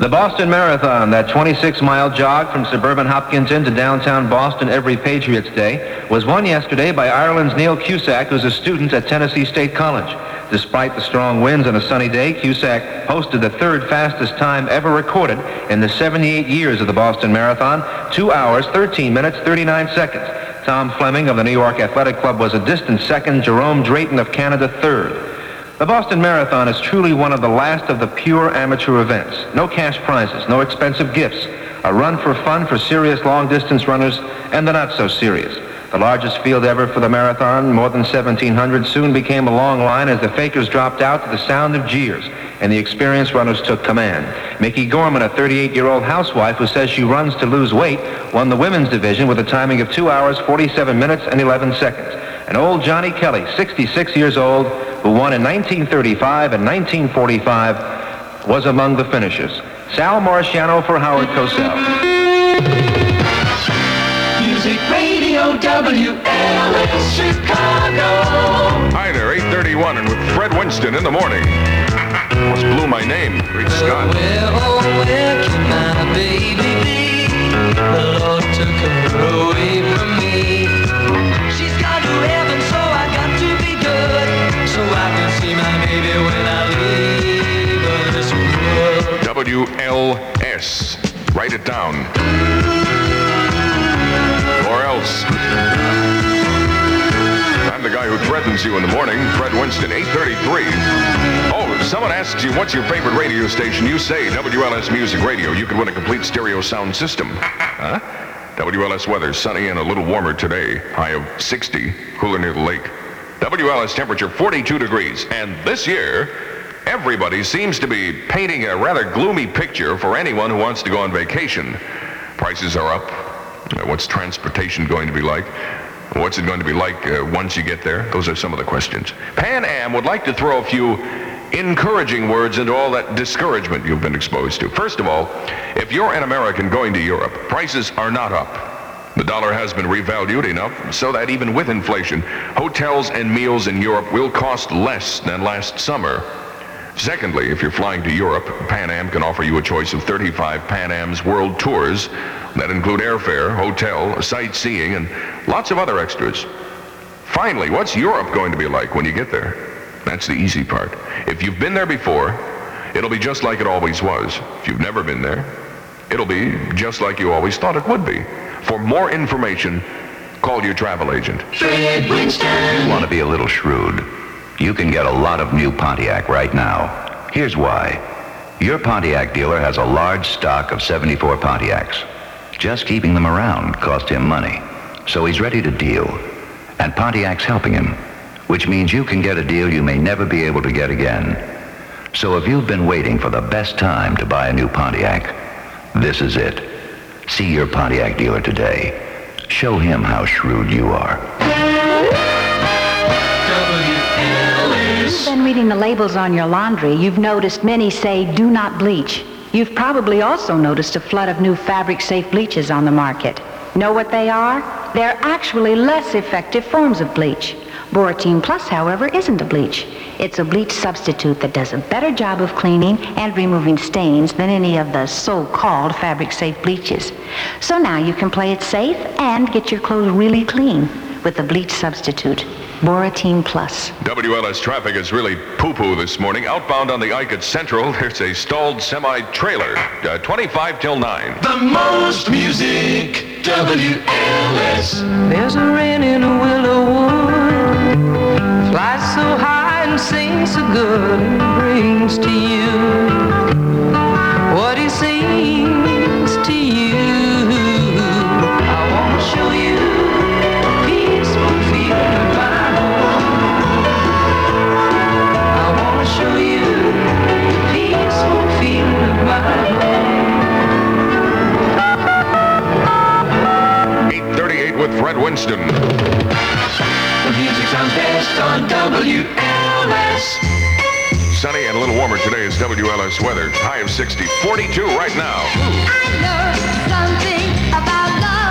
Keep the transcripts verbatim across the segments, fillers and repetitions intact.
The Boston Marathon, that twenty-six mile jog from suburban Hopkinton to downtown Boston every Patriots Day, was won yesterday by Ireland's Neil Cusack, who's a student at Tennessee State College. Despite the strong winds on a sunny day, Cusack posted the third fastest time ever recorded in the seventy-eight years of the Boston Marathon, two hours, thirteen minutes, thirty-nine seconds. Tom Fleming of the New York Athletic Club was a distant second, Jerome Drayton of Canada third. The Boston Marathon is truly one of the last of the pure amateur events. No cash prizes, no expensive gifts. A run for fun for serious long-distance runners and the not-so-serious. The largest field ever for the marathon, more than seventeen hundred, soon became a long line as the fakers dropped out to the sound of jeers, and the experienced runners took command. Mickey Gorman, a thirty-eight-year-old housewife who says she runs to lose weight, won the women's division with a timing of two hours, forty-seven minutes, and eleven seconds. And old Johnny Kelly, sixty-six years old, who won in nineteen thirty-five and nineteen forty-five, was among the finishers. Sal Marciano for Howard Cosell. Music Radio W L S Chicago. Hi there, eight thirty-one, and with Fred Winston in the morning. Almost blew my name. Great Scott. Where, oh, where can my baby be? The Lord took her away from me. She's gone to heaven, so I got to be good, so I can see my baby when I leave this world. W L S. Write it down. Or else. I'm the guy who threatens you in the morning, Fred Winston, eight thirty-three. Oh, if someone asks you what's your favorite radio station, you say W L S Music Radio. You could win a complete stereo sound system. Huh? W L S weather, sunny and a little warmer today. High of sixty, cooler near the lake. W L S temperature forty-two degrees. And this year, everybody seems to be painting a rather gloomy picture for anyone who wants to go on vacation. Prices are up. What's transportation going to be like? What's it going to be like uh, once you get there? Those are some of the questions. Pan Am would like to throw a few encouraging words into all that discouragement you've been exposed to. First of all, if you're an American going to Europe, prices are not up. The dollar has been revalued enough so that even with inflation, hotels and meals in Europe will cost less than last summer. Secondly, if you're flying to Europe, Pan Am can offer you a choice of thirty-five Pan Am's world tours that include airfare, hotel, sightseeing, and lots of other extras. Finally, what's Europe going to be like when you get there? That's the easy part. If you've been there before, it'll be just like it always was. If you've never been there, it'll be just like you always thought it would be. For more information, call your travel agent. Fred Winston. You want to be a little shrewd? You can get a lot of new Pontiac right now. Here's why. Your Pontiac dealer has a large stock of seventy-four Pontiacs. Just keeping them around cost him money. So he's ready to deal. And Pontiac's helping him, which means you can get a deal you may never be able to get again. So if you've been waiting for the best time to buy a new Pontiac, this is it. See your Pontiac dealer today. Show him how shrewd you are. You've been reading the labels on your laundry. You've noticed many say, do not bleach. You've probably also noticed a flood of new fabric-safe bleaches on the market. Know what they are? They're actually less effective forms of bleach. Boratine Plus, however, isn't a bleach. It's a bleach substitute that does a better job of cleaning and removing stains than any of the so-called fabric-safe bleaches. So now you can play it safe and get your clothes really clean with the bleach substitute, Boratine Plus. W L S traffic is really poo-poo this morning. Outbound on the Ike at Central, there's a stalled semi-trailer. Uh, twenty-five till nine. The most music, W L S. There's a wren in a willow wood, flies so high and sings so good, and brings to you what he sings to you. I want to show you peaceful feeling of my home. I want to show you peaceful feeling of my home. eight thirty-eight with Fred Winston. The music sounds best on W L S. Sunny and a little warmer today is W L S weather. High of sixty, forty-two right now. I learned something about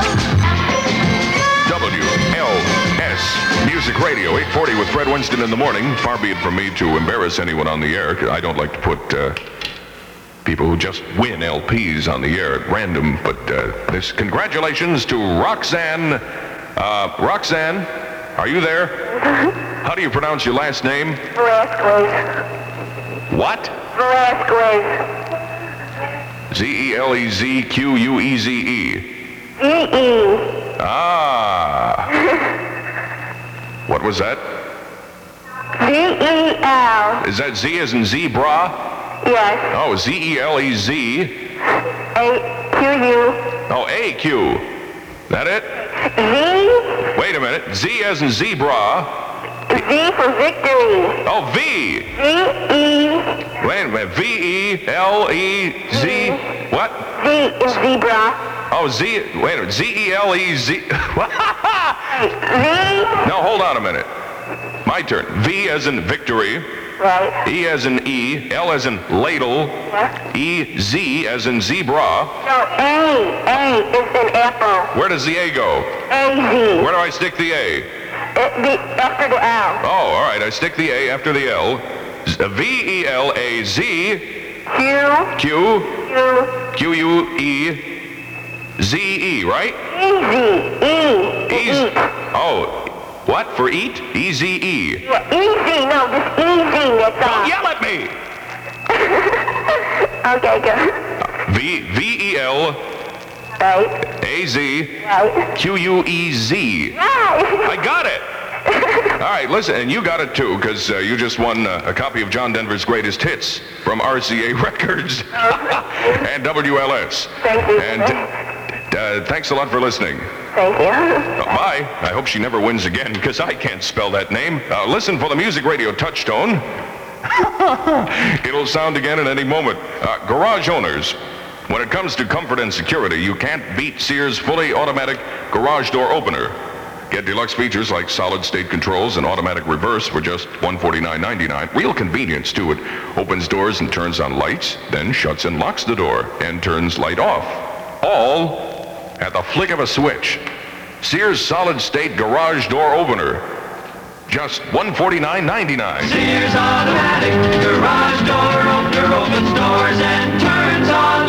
love. W L S Music Radio, eight forty with Fred Winston in the morning. Far be it from me to embarrass anyone on the air. I don't like to put uh, people who just win L Ps on the air at random. But uh, this congratulations to Roxanne. Uh, Roxanne, are you there? How do you pronounce your last name? Velasquez. What? Velasquez. Z E L E Z Q U E Z E. V E. Ah. What was that? V E L. Is that Z as in zebra? Yes. Oh, Z E L E Z. A Q U. Oh, A Q. That it? V. Wait a minute. Z as in zebra. V for victory. Oh, V. V E. Wait a minute. V E L E Z. What? Z is zebra. Oh, Z. Wait a minute. Z E L E Z. What? V. No, hold on a minute. My turn. V as in victory. Right. E as in E. L as in ladle. Yeah. E Z as in zebra. No, A. A is in apple. Where does the A go? A Z. Where do I stick the A? Uh, the, after the L. Oh, all right. I stick the A after the L. Z- V E L A Z. Q. Q. Q. Q U E. Z E, right? Easy. E. to Easy. eat. Oh, what? For eat? E Z E. Yeah, easy. No, just easy. That's Don't all. yell at me! Okay, good. V V E L Right. A Z Right. Q U E Z. Right. I got it! All right, listen, and you got it too, because uh, you just won uh, a copy of John Denver's Greatest Hits from R C A Records and W L S. Thank you. And uh, thanks a lot for listening. Thank you. Uh, bye. I hope she never wins again, because I can't spell that name. Uh, listen for the Music Radio touchstone. It'll sound again at any moment. Uh, garage owners, when it comes to comfort and security, you can't beat Sears' fully automatic garage door opener. Get deluxe features like solid-state controls and automatic reverse for just one hundred forty-nine ninety-nine. Real convenience, too. It opens doors and turns on lights, then shuts and locks the door and turns light off. All at the flick of a switch. Sears solid-state garage door opener. Just one hundred forty-nine ninety-nine. Sears automatic garage door opener opens doors and turns on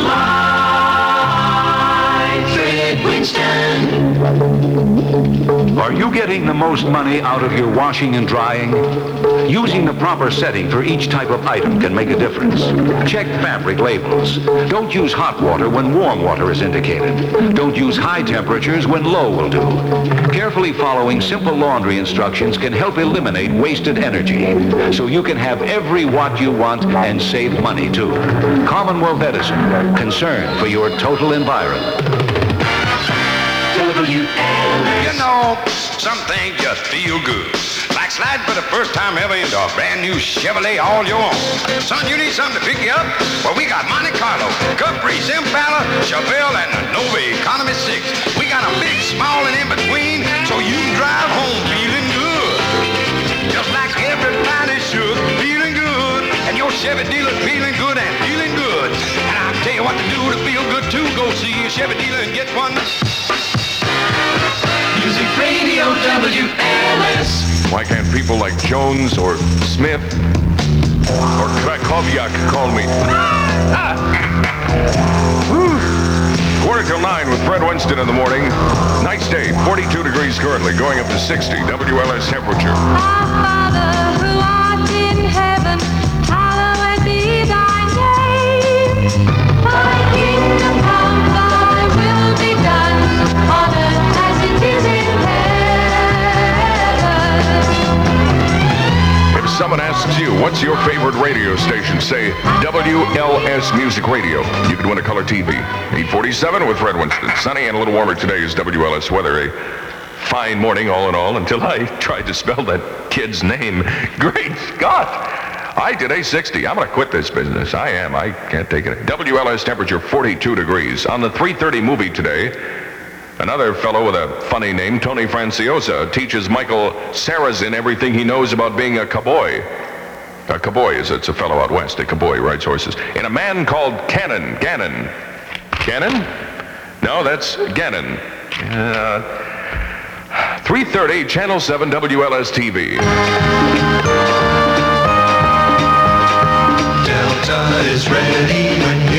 lights. Fred Winston. Are you getting the most money out of your washing and drying? Using the proper setting for each type of item can make a difference. Check fabric labels. Don't use hot water when warm water is indicated. Don't use high temperatures when low will do. Carefully following simple laundry instructions can help eliminate wasted energy, so you can have every watt you want and save money too. Commonwealth Edison, concerned for your total environment. W L S. You know, some things just feel good. Like sliding for the first time ever into a brand new Chevrolet all your own. Son, you need something to pick you up? Well, we got Monte Carlo, Caprice, Impala, Chevelle, and the Nova Economy six. We got a big, small, and in between, so you can drive home feeling good. Just like everybody should, feeling good. And your Chevy dealer's feeling good and feeling good. And I'll tell you what to do to feel good too. Go see a Chevy dealer and get one. Music Radio W L S. Why can't people like Jones or Smith or Krakowiak call me? Quarter till nine with Fred Winston in the morning. Night stay, forty-two degrees currently, going up to sixty. W L S temperature. Our Father who art in heaven, hallowed be thy name. Thy kingdom come, thy will be done, on earth as it is in heaven. If someone asks you, what's your favorite radio station, say W L S Music Radio. You can win a color T V. eight forty-seven with Fred Winston. Sunny and a little warmer today is W L S weather. A fine morning all in all until I tried to spell that kid's name. Great Scott! I today sixty. I'm going to quit this business. I am. I can't take it. W L S temperature forty-two degrees. On the three thirty movie today, another fellow with a funny name, Tony Franciosa, teaches Michael Sarrazin everything he knows about being a cowboy. A cowboy is it's a fellow out west. A cowboy rides horses. In A Man Called Cannon. Gannon. Gannon? No, that's Gannon. Uh, three thirty, Channel seven W L S T V. Delta is ready when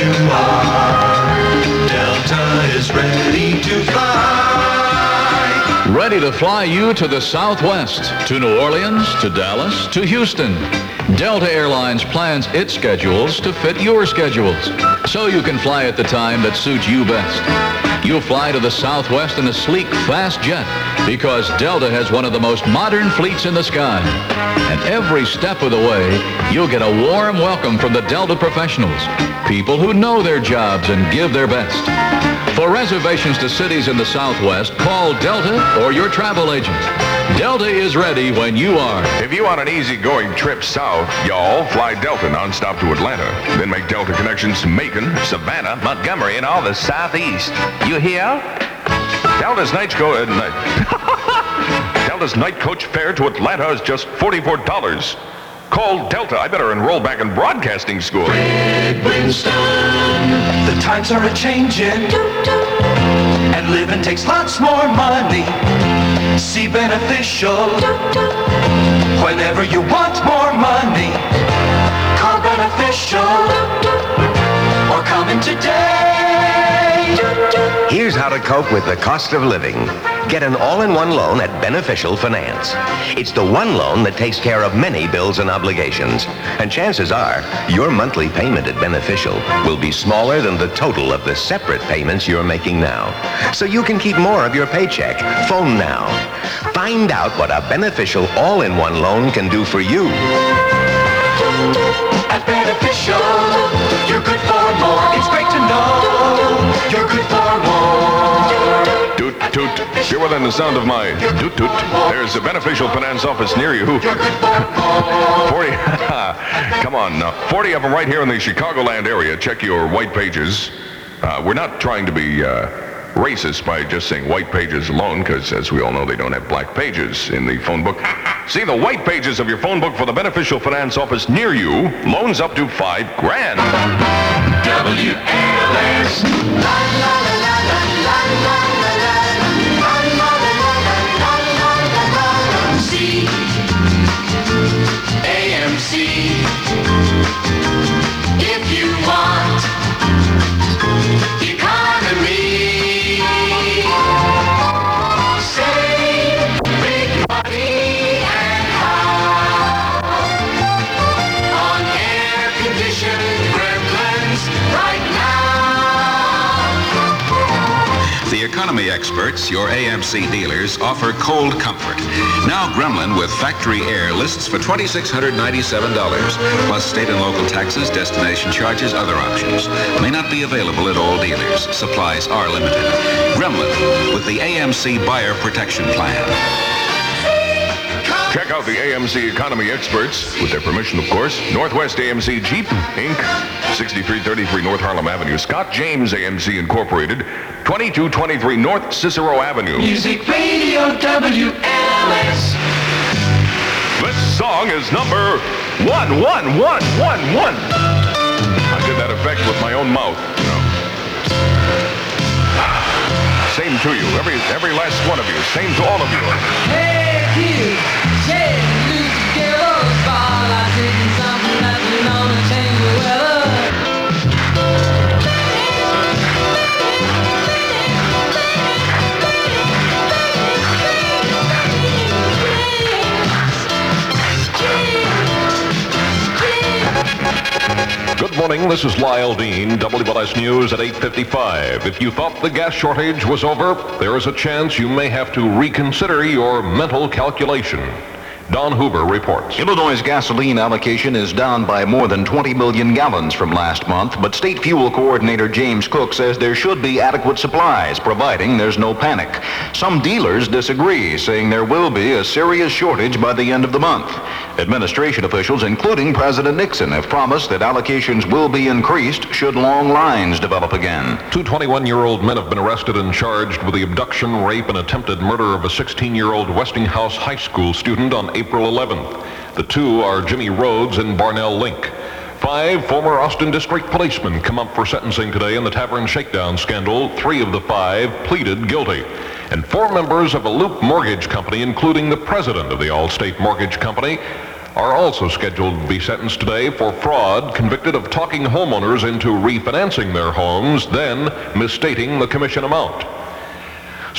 ready to fly you to the Southwest, to New Orleans, to Dallas, to Houston. Delta Airlines plans its schedules to fit your schedules, so you can fly at the time that suits you best. You'll fly to the Southwest in a sleek, fast jet because Delta has one of the most modern fleets in the sky. And every step of the way, you'll get a warm welcome from the Delta professionals, people who know their jobs and give their best. For reservations to cities in the Southwest, call Delta or your travel agent. Delta is ready when you are. If you want an easy-going trip south, y'all fly Delta nonstop to Atlanta. Then make Delta connections to Macon, Savannah, Montgomery, and all the Southeast. You hear? Delta's night coach, uh, night. Delta's night coach fare to Atlanta is just forty-four dollars. Call Delta. I better enroll back in broadcasting school. Fred Winston, the times are a-changing, and living takes lots more money. See Beneficial whenever you want more money. Call Beneficial or come in today. Here's how to cope with the cost of living. Get an all-in-one loan at Beneficial Finance. It's the one loan that takes care of many bills and obligations. And chances are, your monthly payment at Beneficial will be smaller than the total of the separate payments you're making now. So you can keep more of your paycheck. Phone now. Find out what a Beneficial all-in-one loan can do for you. At Beneficial, you're good for more. It's great to know you're good for more. Toot, toot. You're within the sound of my toot, toot. There's a Beneficial Finance office near you. forty, come on now. forty of them right here in the Chicagoland area. Check your white pages. Uh, we're not trying to be uh, racist by just saying white pages alone, because as we all know, they don't have black pages in the phone book. See the white pages of your phone book for the Beneficial Finance office near you. Loans up to five grand. W L S. La, la, la, la, la, la, la, la, la, la, la, la, la, la, C. A M C. If you want economy, save big money and how on air-conditioned Gremlins right now. The economy experts, your A M C dealers, offer cold comfort. Now Gremlin with factory air lists for two thousand six hundred ninety-seven dollars, plus state and local taxes, destination charges, other options. May not be available at all dealers. Supplies are limited. Gremlin with the A M C Buyer Protection Plan. Check out the A M C Economy Experts, with their permission, of course. Northwest A M C Jeep, Incorporated, sixty-three thirty-three North Harlem Avenue. Scott James A M C Incorporated, twenty-two twenty-three North Cicero Avenue. Music Radio W L S. This song is number one, one, one, one, one. I did that effect with my own mouth, you know. Same to you, every every last one of you. Same to all of you. Hey, kids, shake loose together. Spotlight taking something that we know to change the weather. Good morning, this is Lyle Dean, W L S News at eight fifty-five. If you thought the gas shortage was over, there is a chance you may have to reconsider your mental calculation. Don Hoover reports. Illinois' gasoline allocation is down by more than twenty million gallons from last month, but State Fuel Coordinator James Cook says there should be adequate supplies, providing there's no panic. Some dealers disagree, saying there will be a serious shortage by the end of the month. Administration officials, including President Nixon, have promised that allocations will be increased should long lines develop again. Two twenty-one-year-old men have been arrested and charged with the abduction, rape, and attempted murder of a sixteen-year-old Westinghouse High School student on April eleventh. The two are Jimmy Rhodes and Barnell Link. Five former Austin District policemen come up for sentencing today in the Tavern Shakedown scandal. Three of the five pleaded guilty. And four members of a Loop Mortgage Company, including the president of the Allstate Mortgage Company, are also scheduled to be sentenced today for fraud, convicted of talking homeowners into refinancing their homes, then misstating the commission amount.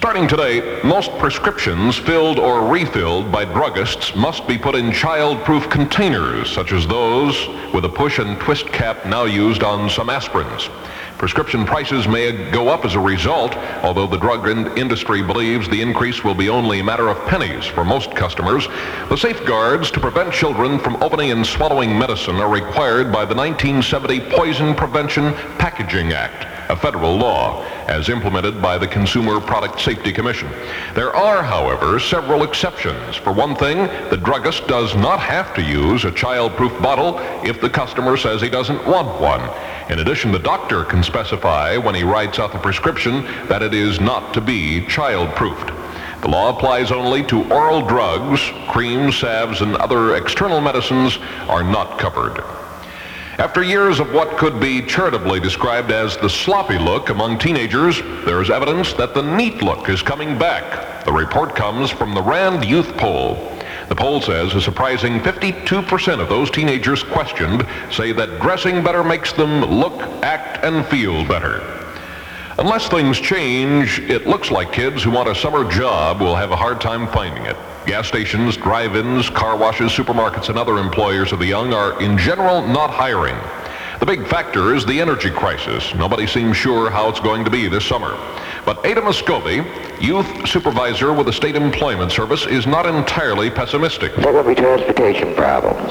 Starting today, most prescriptions filled or refilled by druggists must be put in child-proof containers, such as those with a push and twist cap now used on some aspirins. Prescription prices may go up as a result, although the drug in- industry believes the increase will be only a matter of pennies for most customers. The safeguards to prevent children from opening and swallowing medicine are required by the nineteen seventy Poison Prevention Packaging Act, a federal law, as implemented by the Consumer Product Safety Commission. There are, however, several exceptions. For one thing, the druggist does not have to use a child-proof bottle if the customer says he doesn't want one. In addition, the doctor can specify when he writes out the prescription that it is not to be child-proofed. The law applies only to oral drugs. Creams, salves, and other external medicines are not covered. After years of what could be charitably described as the sloppy look among teenagers, there is evidence that the neat look is coming back. The report comes from the Rand Youth Poll. The poll says a surprising fifty-two percent of those teenagers questioned say that dressing better makes them look, act, and feel better. Unless things change, it looks like kids who want a summer job will have a hard time finding it. Gas stations, drive-ins, car washes, supermarkets, and other employers of the young are, in general, not hiring. The big factor is the energy crisis. Nobody seems sure how it's going to be this summer. But Ada Muscovy, youth supervisor with the State Employment Service, is not entirely pessimistic. There will be transportation problems.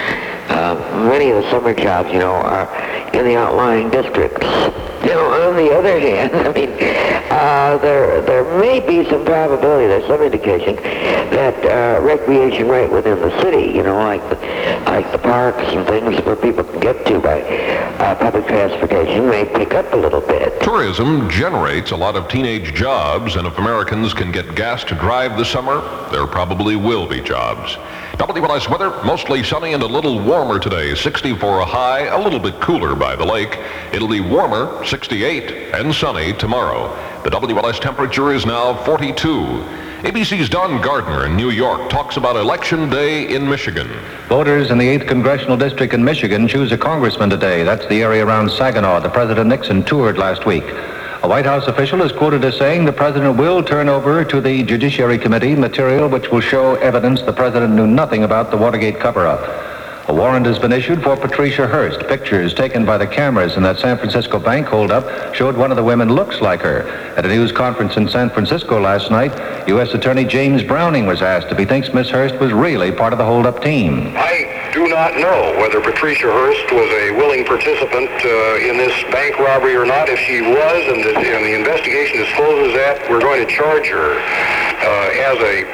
Uh, many of the summer jobs, you know, are in the outlying districts. You know, on the other hand, I mean, uh, there there may be some probability, there's some indication that uh, recreation right within the city, you know, like the, like the parks and things where people can get to by uh, public transportation may pick up a little bit. Tourism generates a lot of teenage jobs, and if Americans can get gas to drive this summer, there probably will be jobs. W L S weather, mostly sunny and a little warmer today. sixty for a high, a little bit cooler by the lake. It'll be warmer, sixty-eight, and sunny tomorrow. The W L S temperature is now forty-two. A B C's Don Gardner in New York talks about Election Day in Michigan. Voters in the eighth Congressional District in Michigan choose a congressman today. That's the area around Saginaw that President Nixon toured last week. A White House official is quoted as saying the president will turn over to the Judiciary Committee material which will show evidence the president knew nothing about the Watergate cover-up. A warrant has been issued for Patricia Hearst. Pictures taken by the cameras in that San Francisco bank holdup showed one of the women looks like her. At a news conference in San Francisco last night, U S Attorney James Browning was asked if he thinks Miss Hearst was really part of the holdup team. I do not know whether Patricia Hearst was a willing participant uh, in this bank robbery or not. If she was, and the, and the investigation discloses that, we're going to charge her uh, as a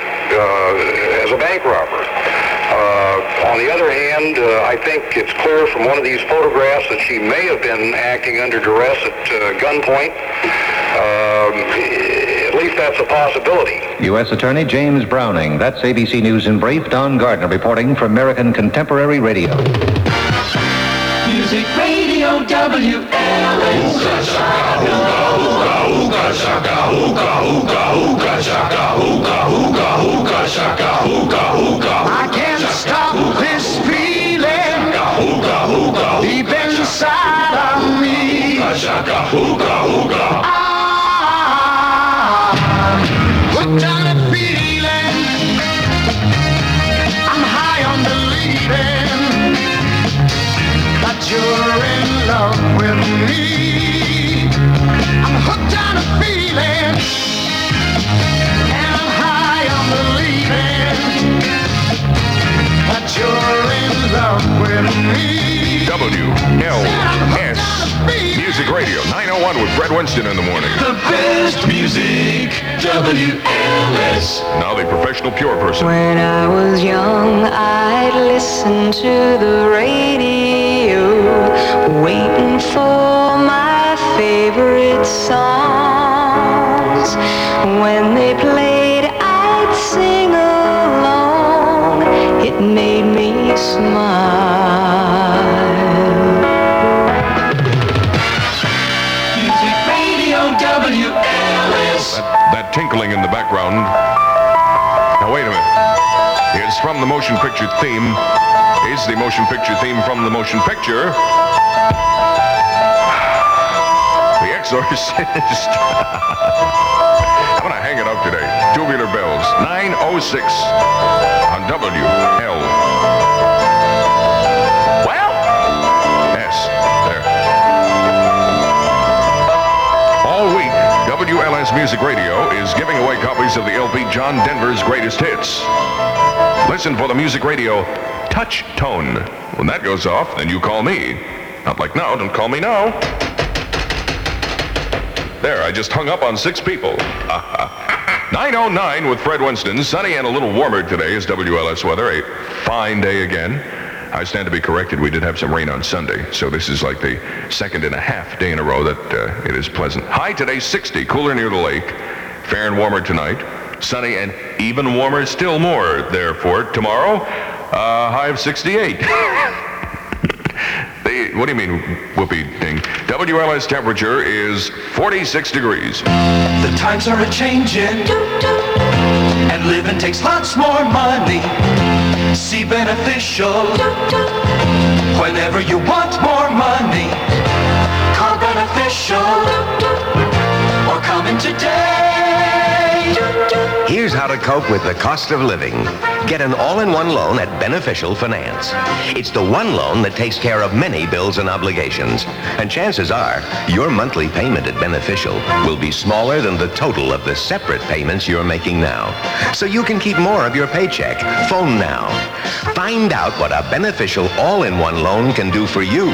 uh, as a bank robber. Uh, on the other hand, uh, I think it's clear from one of these photographs that she may have been acting under duress at uh, gunpoint. Um, at least that's a possibility. U S Attorney James Browning. That's A B C News in Brief. Don Gardner reporting for American Contemporary Radio. Music Radio W L S. I can't stop this feeling deep inside of me. I'm hooked on a feeling. I'm high on believing that you're in love with me. I'm hooked on a feeling, and I'm high on believing that you're in love with me. W L S Music Radio, nine oh one with Fred Winston in the morning. The best music, W L S. Now the professional pure person. When I was young, I'd listen to the radio, waiting for my favorite songs. When they played, I'd sing along. It made me smile. Music Radio W L S. That, that tinkling in the background. Now wait a minute. It's from the motion picture theme. It's the motion picture theme from the motion picture. The Exorcist. I'm going to hang it up today. Tubular Bells, nine oh six on W L. Well, yes, there. All week, W L S Music Radio is giving away copies of the L P John Denver's Greatest Hits. Listen for the Music Radio touch tone. When that goes off, then you call me. Not like now, don't call me now. There, I just hung up on six people. nine oh nine with Fred Winston. Sunny and a little warmer today is W L S weather. A fine day again. I stand to be corrected. We did have some rain on Sunday, so this is like the second and a half day in a row that uh, it is pleasant. High today, sixty, cooler near the lake. Fair and warmer tonight. Sunny and even warmer, still more, therefore, tomorrow, uh, high of sixty-eight. the, what do you mean, whoopee ding? W L S temperature is forty-six degrees. The times are a-changing, and living takes lots more money. See Beneficial, whenever you want more money. Call Beneficial, or come in today. Here's how to cope with the cost of living. Get an all-in-one loan at Beneficial Finance. It's the one loan that takes care of many bills and obligations. And chances are, your monthly payment at Beneficial will be smaller than the total of the separate payments you're making now. So you can keep more of your paycheck. Phone now. Find out what a Beneficial all-in-one loan can do for you.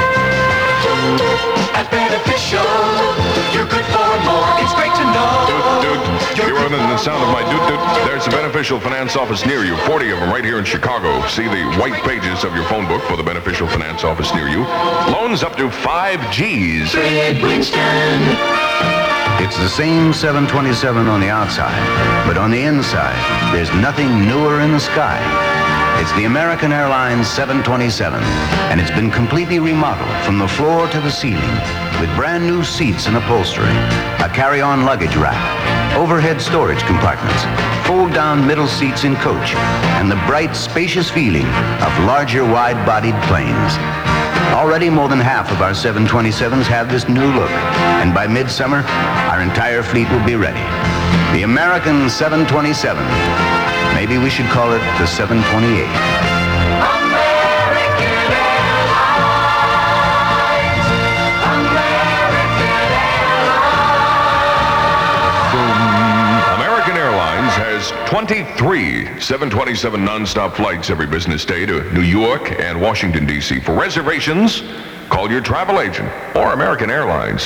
At Beneficial, you're good for more. It's great to know. Dude, dude, you're other than the sound of my doot doot. There's a Beneficial Finance office near you. forty of them right here in Chicago. See the white pages of your phone book for the Beneficial Finance office near you. Loans up to five G's. Fred Winston. It's the same seven twenty-seven on the outside, but on the inside, there's nothing newer in the sky. It's the American Airlines seven twenty-seven, and it's been completely remodeled from the floor to the ceiling with brand new seats and upholstery, a carry-on luggage rack, overhead storage compartments, fold-down middle seats in coach, and the bright, spacious feeling of larger, wide-bodied planes. Already more than half of our seven twenty-sevens have this new look, and by midsummer, our entire fleet will be ready. The American seven twenty-seven. Maybe we should call it the seven twenty-eight. American Airlines. American Airlines has twenty-three seven twenty-seven nonstop flights every business day to New York and Washington, D C For reservations, call your travel agent or American Airlines.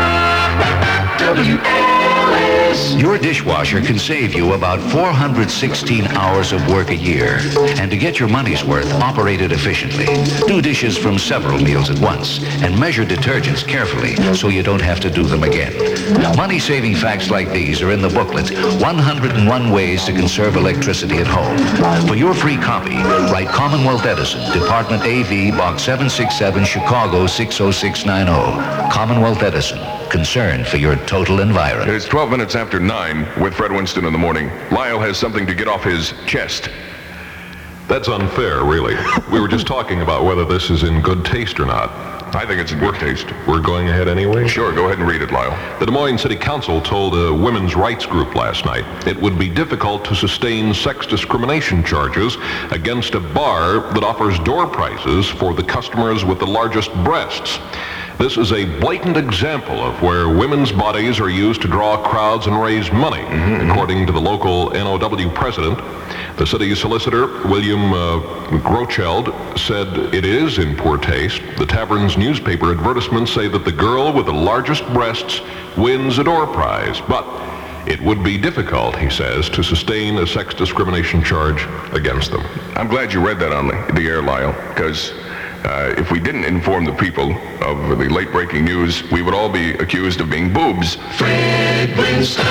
W L S. Your dishwasher can save you about four hundred sixteen hours of work a year. And to get your money's worth, operate it efficiently. Do dishes from several meals at once and measure detergents carefully so you don't have to do them again. Money-saving facts like these are in the booklet, one hundred one Ways to Conserve Electricity at Home. For your free copy, write Commonwealth Edison, Department A V, Box seven sixty-seven, Chicago six oh six nine oh. Commonwealth Edison. Concern for your total environment. It's twelve minutes after nine with Fred Winston in the morning. Lyle has something to get off his chest. That's unfair, really. We were just talking about whether this is in good taste or not. I think it's in good taste. We're going ahead anyway? Sure, go ahead and read it, Lyle. The Des Moines City Council told a women's rights group last night it would be difficult to sustain sex discrimination charges against a bar that offers door prizes for the customers with the largest breasts. This is a blatant example of where women's bodies are used to draw crowds and raise money, mm-hmm. according to the local N O W president. The city's solicitor, William uh, Grocheld, said it is in poor taste. The tavern's newspaper advertisements say that the girl with the largest breasts wins a door prize, but it would be difficult, he says, to sustain a sex discrimination charge against them. I'm glad you read that on the, the air, Lyle, because Uh, if we didn't inform the people of the late-breaking news, we would all be accused of being boobs. Fred Winston,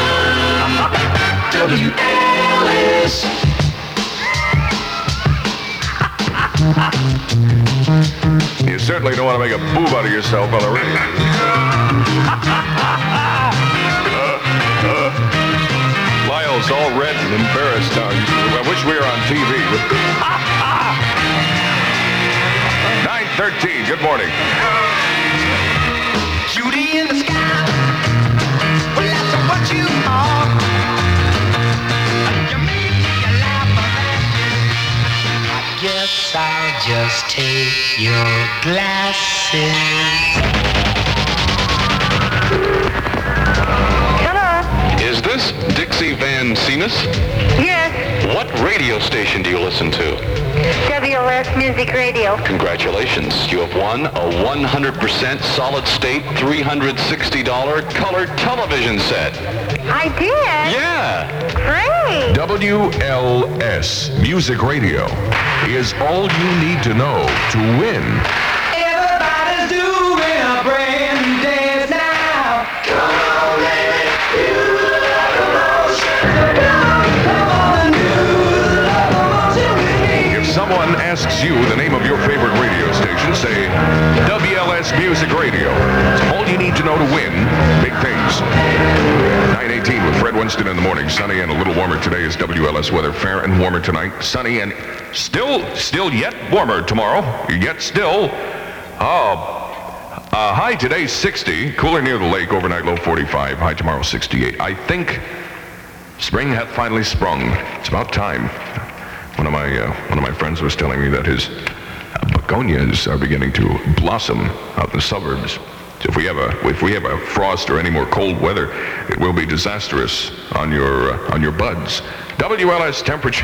W L S. You certainly don't want to make a boob out of yourself on the radio. uh, uh, Lyle's all red and embarrassed now. I wish we were on T V. nine thirteen, good morning. Judy in the sky. Just take your glasses. Is this Dixie Van Cenas? Yes, What radio station do you listen to? W L S Music Radio. Congratulations, you have won a one hundred percent solid state three hundred sixty dollars color television set. I did? Yeah. Great. W L S Music Radio is all you need to know to win. Everybody's doing a brand new dance now. Come on, baby, feel the locomotion. Come on, new locomotion with me. If someone asks you the name of your favorite radio station, say W L S Music Radio. It's all you need to know to win big things. nine eighteen with Fred Winston in the morning. Sunny and a little warmer today is W L S weather. Fair and warmer tonight. Sunny and still, still yet warmer tomorrow. Yet still. Oh. Uh, high today sixty. Cooler near the lake. Overnight low forty-five. High tomorrow sixty-eight. I think spring hath finally sprung. It's about time. One of my uh, one of my friends was telling me that his uh, begonias are beginning to blossom out in the suburbs. So if we have a if we have a frost or any more cold weather, it will be disastrous on your uh, on your buds. W L S temperature.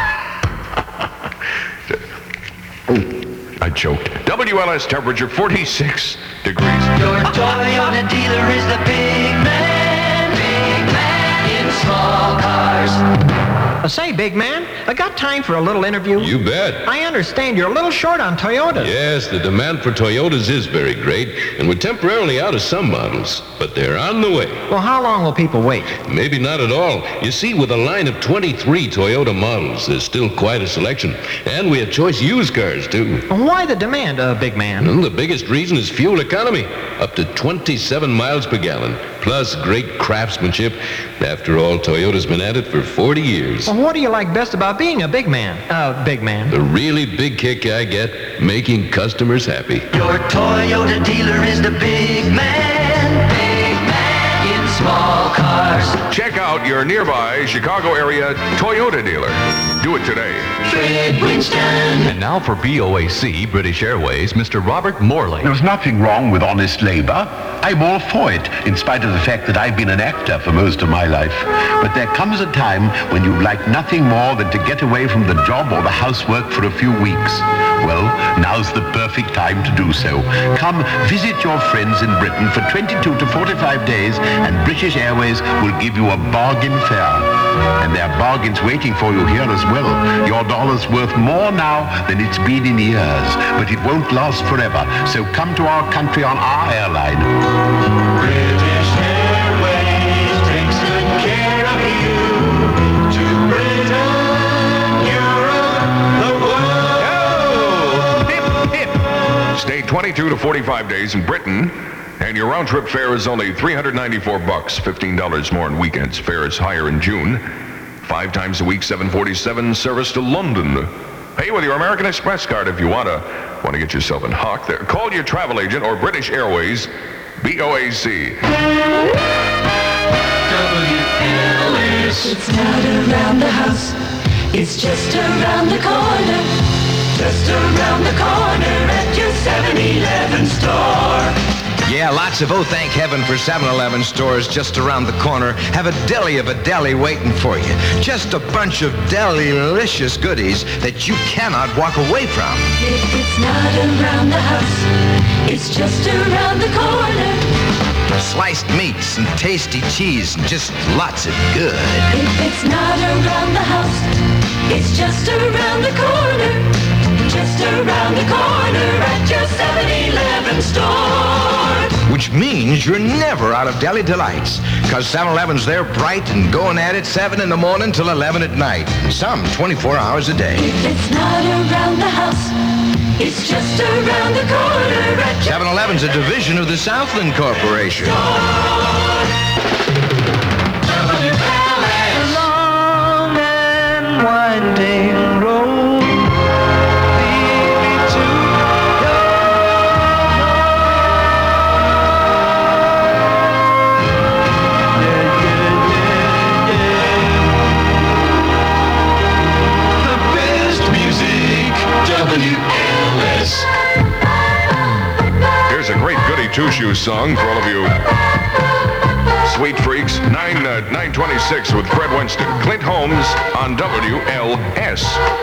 I choked. W L S temperature forty-six degrees. Your Toyota dealer is the big man, big man in small cars. Uh, say, big man, I got time for a little interview? You bet. I understand you're a little short on Toyotas. Yes, the demand for Toyotas is very great, and we're temporarily out of some models, but they're on the way. Well, how long will people wait? Maybe not at all. You see, with a line of twenty-three Toyota models, there's still quite a selection, and we have choice used cars, too. Why the demand, uh, big man? Well, the biggest reason is fuel economy, up to twenty-seven miles per gallon, plus great craftsmanship. After all, Toyota's been at it for forty years. Well, what do you like best about being a big man? Uh, big man. The really big kick I get, making customers happy. Your Toyota dealer is the big man, big man in small cars. Check out your nearby Chicago area Toyota dealer. Do it today. Fred Winston. And now for B O A C, British Airways, Mister Robert Morley. There's nothing wrong with honest labor. I'm all for it, in spite of the fact that I've been an actor for most of my life. But there comes a time when you'd like nothing more than to get away from the job or the housework for a few weeks. Well, now's the perfect time to do so. Come visit your friends in Britain for twenty-two to forty-five days, and British Airways will give you a bargain fare. And there are bargains waiting for you here as well. Your dollar's worth more now than it's been in years, but it won't last forever. So come to our country on our airline. British Airways takes good care of you. To Britain, Europe, the world. Hip, hip. Stay twenty-two to forty-five days in Britain, and your round-trip fare is only three hundred ninety-four bucks, fifteen dollars more on weekends. Fare is higher in June. Five times a week, seven forty-seven service to London. Pay with your American Express card if you want to want to get yourself in hock there. Call your travel agent or British Airways, B O A C. W L S. It's not around the house. It's just around the corner. Just around the corner at your seven eleven store. Yeah, lots of oh, thank heaven for seven eleven stores just around the corner. Have a deli of a deli waiting for you. Just a bunch of deli-licious goodies that you cannot walk away from. If it's not around the house, it's just around the corner. Sliced meats and tasty cheese and just lots of good. If it's not around the house, it's just around the corner. Just around the corner at your seven eleven store. Which means you're never out of deli delights. Because seven eleven's there bright and going at it seven in the morning till eleven at night. Some twenty-four hours a day. If it's not around the house, it's just around the corner at your seven eleven's a division of the Southland Corporation. Long and winding road. W Two Shoes song for all of you sweet freaks. nine, uh, nine twenty-six with Fred Winston. Clint Holmes on W L S.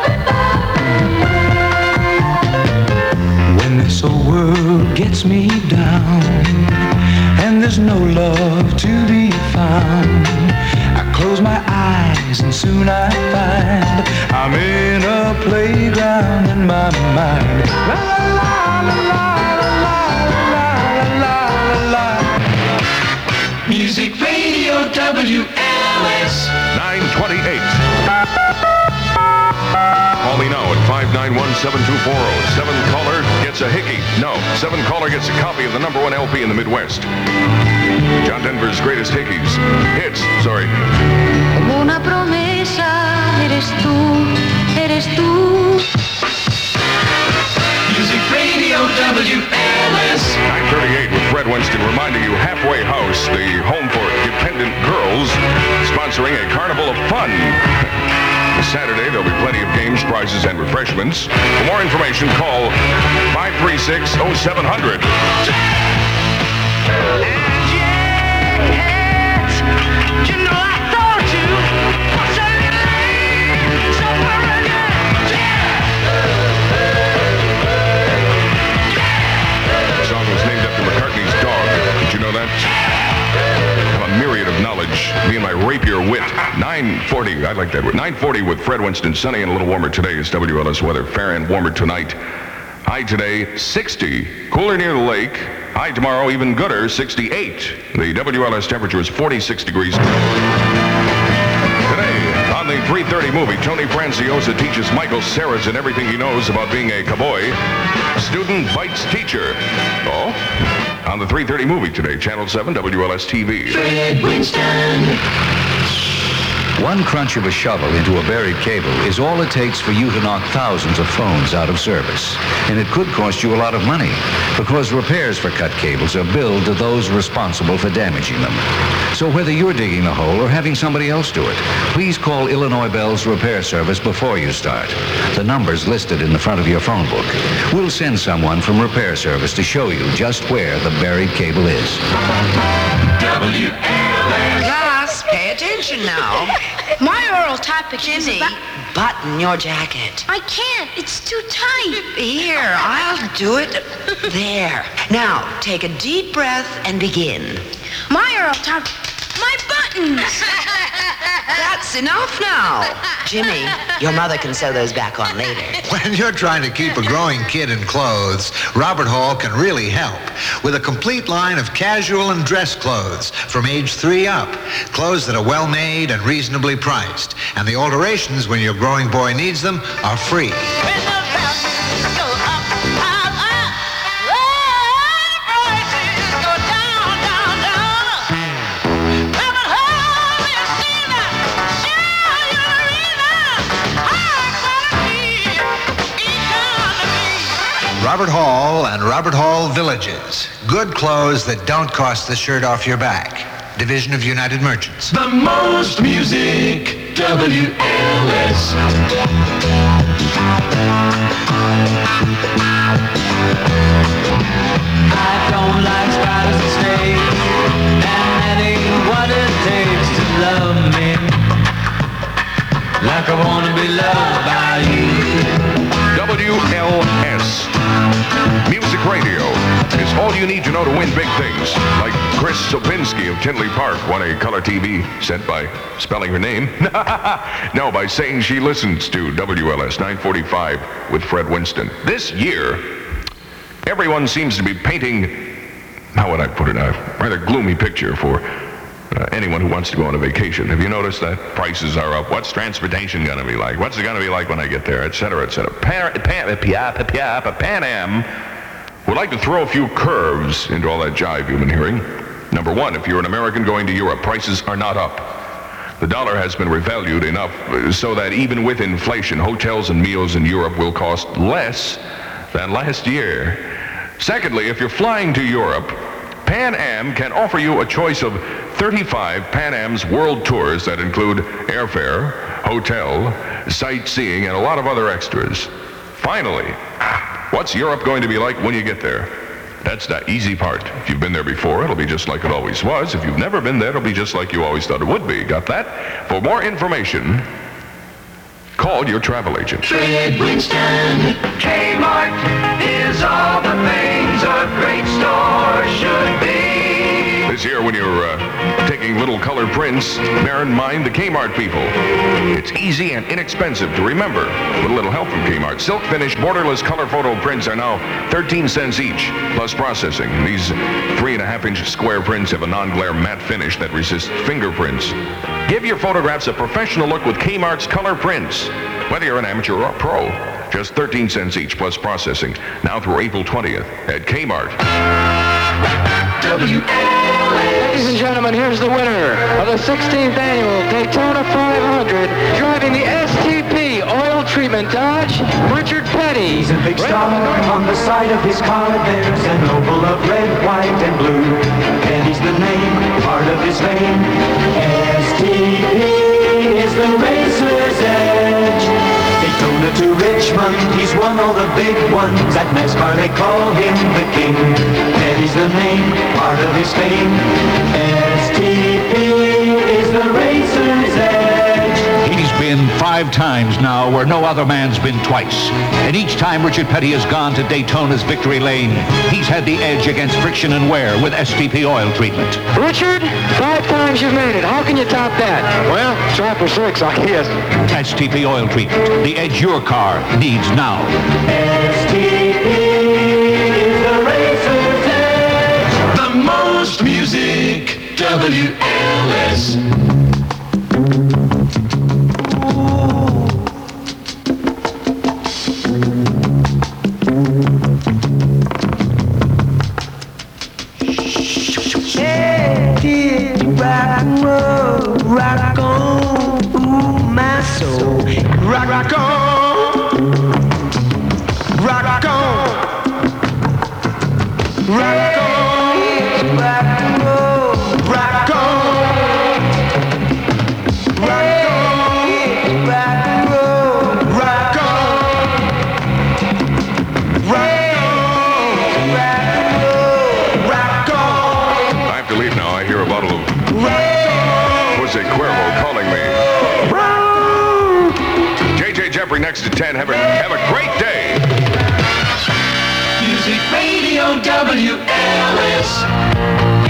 When this old world gets me down and there's no love to be found, I close my eyes and soon I find I'm in a playground in my mind. La la la la la la la la. Music Radio W L S. nine twenty-eight. Call me now at five nine one, seven two four zero. Seven caller gets a hickey. No, seven caller gets a copy of the number one L P in the Midwest. John Denver's greatest hickeys. Hits, sorry. Como una promesa, eres tú, eres tú. Music Radio W L S. nine thirty-eight with Fred Winston reminding you Halfway House, the home for dependent girls, sponsoring a carnival of fun. Saturday, there'll be plenty of games, prizes, and refreshments. For more information, call five three six, oh seven hundred. The song was named after McCartney's dog. Did you know that? I have a myriad of knowledge. Me and my rapier wit. nine forty, I like that word. nine forty with Fred Winston. Sunny and a little warmer today is W L S weather. Fair and warmer tonight. High today, sixty. Cooler near the lake. High tomorrow, even gooder, sixty-eight. The W L S temperature is forty-six degrees. Today, on the three thirty movie, Tony Franciosa teaches Michael Sarrazin everything he knows about being a cowboy. Student bites teacher. Oh? On the three thirty movie today, Channel seven, W L S T V. Fred Winston. One crunch of a shovel into a buried cable is all it takes for you to knock thousands of phones out of service. And it could cost you a lot of money, because repairs for cut cables are billed to those responsible for damaging them. So whether you're digging the hole or having somebody else do it, please call Illinois Bell's repair service before you start. The number's listed in the front of your phone book. We'll send someone from repair service to show you just where the buried cable is. W L S. Gus, pay attention now. My oral typing is Jimmy, about... button your jacket. I can't. It's too tight. Here, I'll do it. There. Now, take a deep breath and begin. My oral type... My buttons. That's enough now. Jimmy, your mother can sew those back on later. When you're trying to keep a growing kid in clothes, Robert Hall can really help with a complete line of casual and dress clothes from age three up. Clothes that are well made and reasonably priced. And the alterations when your growing boy needs them are free. Robert Hall and Robert Hall Villages. Good clothes that don't cost the shirt off your back. Division of United Merchants. The most music, W L S. I don't like spiders and snakes, and that ain't what it takes to love me. Like I wanna be loved by you. W L S. Music radio is all you need to know to win big things. Like Chris Sopinski of Tinley Park won a color T V set by spelling her name. No, by saying she listens to W L S nine forty-five with Fred Winston. This year, everyone seems to be painting, how would I put it, a rather gloomy picture for Uh, anyone who wants to go on a vacation. Have you noticed that? Prices are up. What's transportation going to be like? What's it going to be like when I get there? Et cetera, et cetera. Pan, Pan, Pan, Pan Am would like to throw a few curves into all that jive you've been hearing. Number one, if you're an American going to Europe, prices are not up. The dollar has been revalued enough so that even with inflation, hotels and meals in Europe will cost less than last year. Secondly, if you're flying to Europe, Pan Am can offer you a choice of thirty-five Pan Am's world tours that include airfare, hotel, sightseeing, and a lot of other extras. Finally, what's Europe going to be like when you get there? That's the easy part. If you've been there before, it'll be just like it always was. If you've never been there, it'll be just like you always thought it would be. Got that? For more information, call your travel agent. Fred Winston, Kmart is all the things a great store should be. This year, when you're uh, taking little color prints, bear in mind the Kmart people. It's easy and inexpensive to remember. With a little help from Kmart. Silk finish borderless color photo prints are now thirteen cents each, plus processing. These three and a half inch square prints have a non-glare matte finish that resists fingerprints. Give your photographs a professional look with Kmart's color prints. Whether you're an amateur or a pro, just thirteen cents each plus processing. Now through April twentieth at Kmart. W L S. Ladies and gentlemen, here's the winner of the sixteenth annual Daytona five hundred, driving the S T P oil treatment Dodge, Richard Petty. He's a big star on the side of his car. There's an oval of red, white, and blue. Petty's the name, part of his fame. S T P is the racer's edge. Daytona to Richmond, he's won all the big ones. At NASCAR they call him the king. Petty's the name, part of his fame. S T P is the racer's edge. He's been five times now where no other man's been twice. And each time Richard Petty has gone to Daytona's victory lane, he's had the edge against friction and wear with S T P oil treatment. Richard, five times you've made it. How can you top that? Well, try for six, I guess. S T P oil treatment, the edge your car needs now. S T P is the racer's edge. The most music, W L S. Rock and roll, rock on, ooh, my soul. Rock, rock on, rock on, rock on, rock and roll, rock on, rock on, rock and roll, rock on, rock on, rock and roll, rock on. I have to leave now. I hear a bottle of Jose Cuervo calling me. J J Jeffrey next to ten. Have a, have a great day. Music Radio W L S.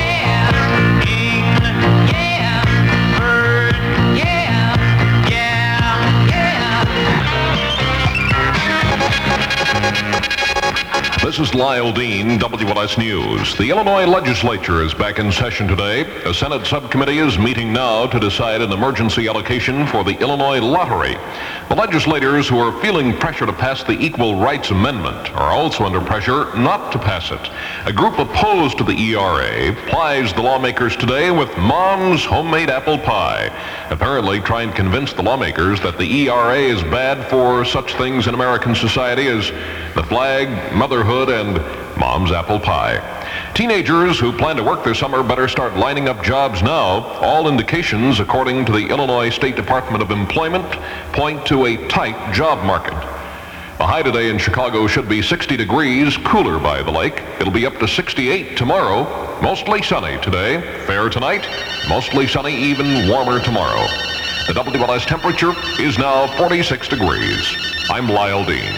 This is Lyle Dean, W L S News. The Illinois legislature is back in session today. A Senate subcommittee is meeting now to decide an emergency allocation for the Illinois lottery. The legislators who are feeling pressure to pass the Equal Rights Amendment are also under pressure not to pass it. A group opposed to the E R A plies the lawmakers today with Mom's homemade apple pie, apparently trying to convince the lawmakers that the E R A is bad for such things in American society as the flag, motherhood, and Mom's apple pie. Teenagers who plan to work this summer better start lining up jobs now. All indications, according to the Illinois State Department of Employment, point to a tight job market. The high today in Chicago should be sixty degrees, cooler by the lake. It'll be up to sixty-eight tomorrow. Mostly sunny today, fair tonight, mostly sunny, even warmer tomorrow. The W L S temperature is now forty-six degrees. I'm Lyle Dean.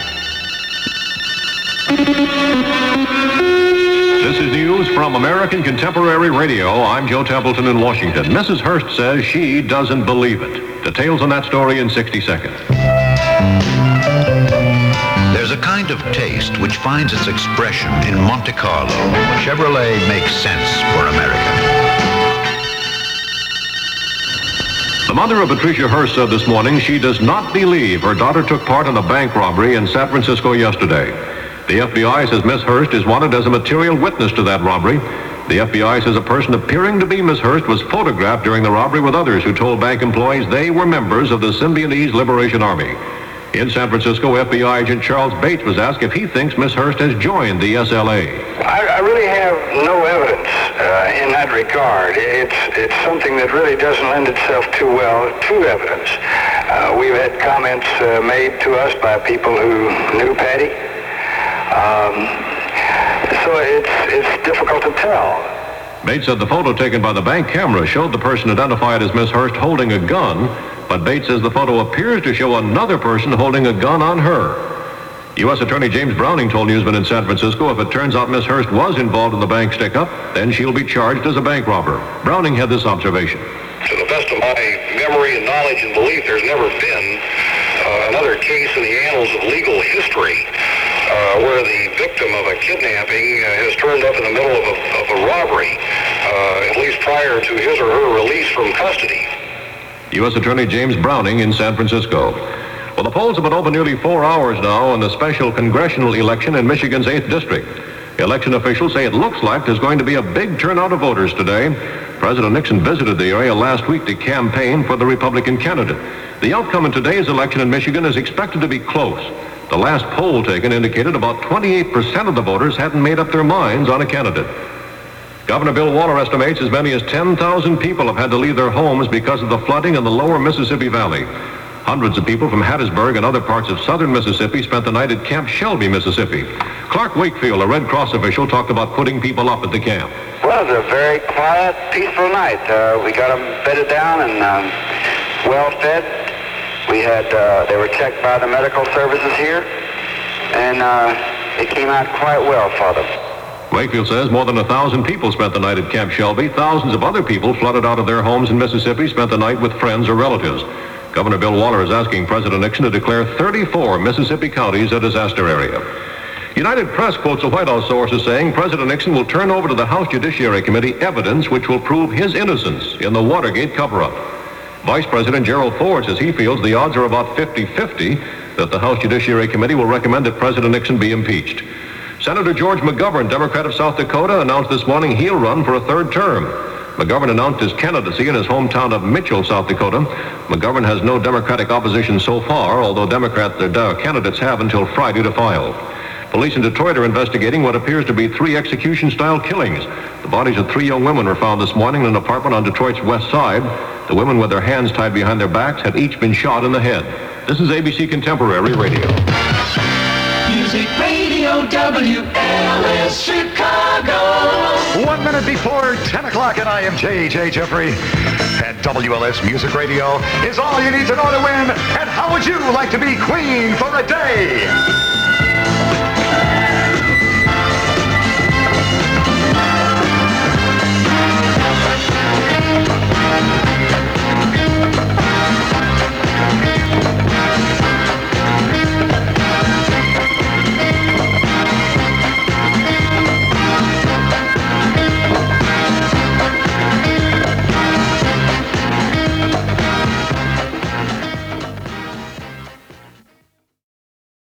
This is news from American Contemporary Radio. I'm Joe Templeton in Washington. Missus Hurst says she doesn't believe it. Details on that story in sixty seconds. There's a kind of taste which finds its expression in Monte Carlo. Chevrolet makes sense for America. The mother of Patricia Hearst said this morning she does not believe her daughter took part in a bank robbery in San Francisco yesterday. The F B I says Miss Hearst is wanted as a material witness to that robbery. The F B I says a person appearing to be Miss Hearst was photographed during the robbery with others who told bank employees they were members of the Symbionese Liberation Army. In San Francisco, F B I agent Charles Bates was asked if he thinks Miss Hearst has joined the S L A. I, I really have no evidence uh, in that regard. It's it's something that really doesn't lend itself too well to evidence. Uh, we've had comments uh, made to us by people who knew Patty. Um, So it's, it's difficult to tell. Bates said the photo taken by the bank camera showed the person identified as Miss Hurst holding a gun, but Bates says the photo appears to show another person holding a gun on her. U S Attorney James Browning told Newsman in San Francisco if it turns out Miss Hurst was involved in the bank stick-up, then she'll be charged as a bank robber. Browning had this observation. To the best of my memory and knowledge and belief, there's never been uh, another case in the annals of legal history uh, where the victim of a kidnapping uh, has turned up in the middle of a, of a robbery, uh, at least prior to his or her release from custody. U S Attorney James Browning in San Francisco. Well, the polls have been open nearly four hours now in the special congressional election in Michigan's eighth District. Election officials say it looks like there's going to be a big turnout of voters today. President Nixon visited the area last week to campaign for the Republican candidate. The outcome in today's election in Michigan is expected to be close. The last poll taken indicated about twenty-eight percent of the voters hadn't made up their minds on a candidate. Governor Bill Waller estimates as many as ten thousand people have had to leave their homes because of the flooding in the lower Mississippi Valley. Hundreds of people from Hattiesburg and other parts of southern Mississippi spent the night at Camp Shelby, Mississippi. Clark Wakefield, a Red Cross official, talked about putting people up at the camp. Well, it was a very quiet, peaceful night. Uh, we got them bedded down and um, well fed. We had, uh, they were checked by the medical services here, and uh, it came out quite well for them. Wakefield says more than a thousand people spent the night at Camp Shelby. Thousands of other people flooded out of their homes in Mississippi spent the night with friends or relatives. Governor Bill Waller is asking President Nixon to declare thirty-four Mississippi counties a disaster area. United Press quotes a White House source as saying President Nixon will turn over to the House Judiciary Committee evidence which will prove his innocence in the Watergate cover-up. Vice President Gerald Ford says he feels the odds are about fifty-fifty that the House Judiciary Committee will recommend that President Nixon be impeached. Senator George McGovern, Democrat of South Dakota, announced this morning he'll run for a third term. McGovern announced his candidacy in his hometown of Mitchell, South Dakota. McGovern has no Democratic opposition so far, although Democrat uh, candidates have until Friday to file. Police in Detroit are investigating what appears to be three execution-style killings. The bodies of three young women were found this morning in an apartment on Detroit's west side. The women with their hands tied behind their backs had each been shot in the head. This is A B C Contemporary Radio. Music Radio W L S Chicago. One minute before ten o'clock, and I am J J Jeffrey. And W L S Music Radio is all you need to know to win. And how would you like to be queen for a day?